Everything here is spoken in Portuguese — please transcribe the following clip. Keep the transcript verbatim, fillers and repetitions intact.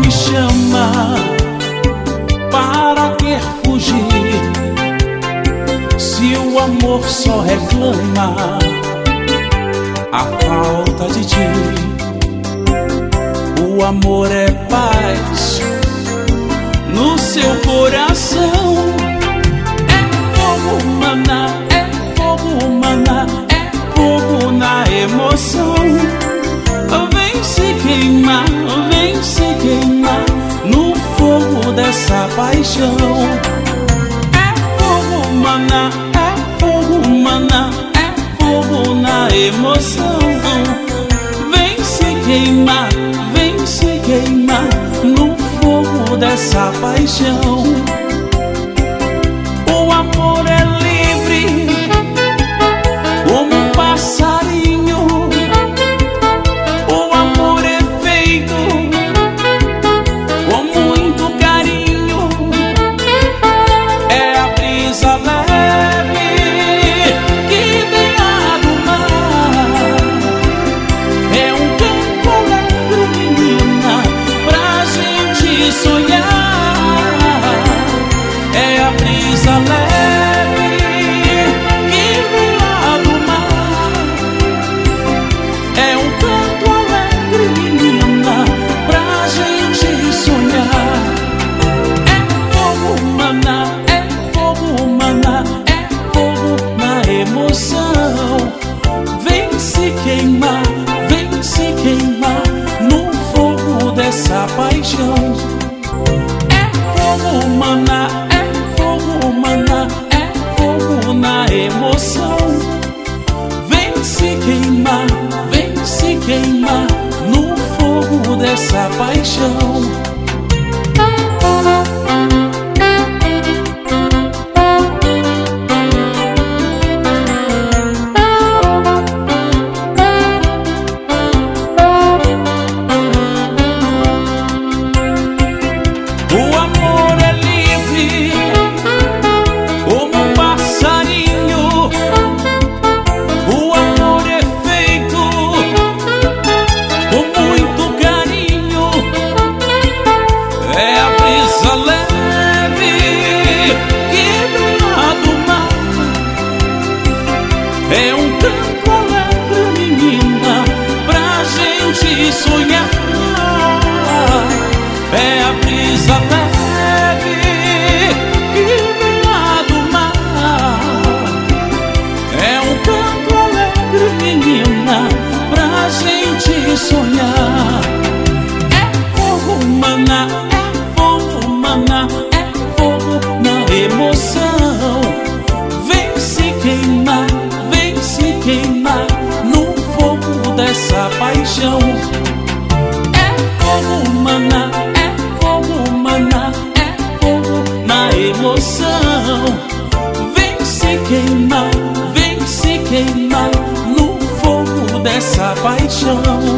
me chama, para que fugir? Se o amor só reclama a falta de ti. O amor é paz no seu coração. É fogo, maná, é fogo, maná, é fogo na emoção. Vem se queimar, vem se queimar no fogo dessa paixão. É fogo, maná, é fogo, maná, é fogo na emoção. Vem se queimar, vem se queimar no fogo dessa paixão. O amor é livre como um passarinho. O amor é feito com muito carinho. É a brisa leve que vem lá do mar. É um canto alegre, menina, pra gente sonhar. É a brisa leve que vem lá do mar. É um canto alegre, menina, pra gente sonhar. É fogo, maná, é fogo, maná, é fogo na emoção. Vem se queimar, vem se queimar no fogo dessa paixão. É fogo, maná, é fogo, maná, é fogo na emoção. Vem se queimar, vem se queimar no fogo dessa paixão. O amor é livre como um passarinho. O amor é feito com muito carinho. É a brisa leve que vem lá do mar. É um canto alegre, menina, pra gente sonhar. É a brisa leve que vem lá do mar. É um canto alegre, menina, pra gente sonhar. É fogo, maná, é fogo, maná, é fogo na emoção. Vem se queimar, vem se queimar no fogo dessa paixão. É fogo, maná, é fogo, maná, é fogo na emoção. Vem se queimar, vem se queimar no fogo dessa paixão.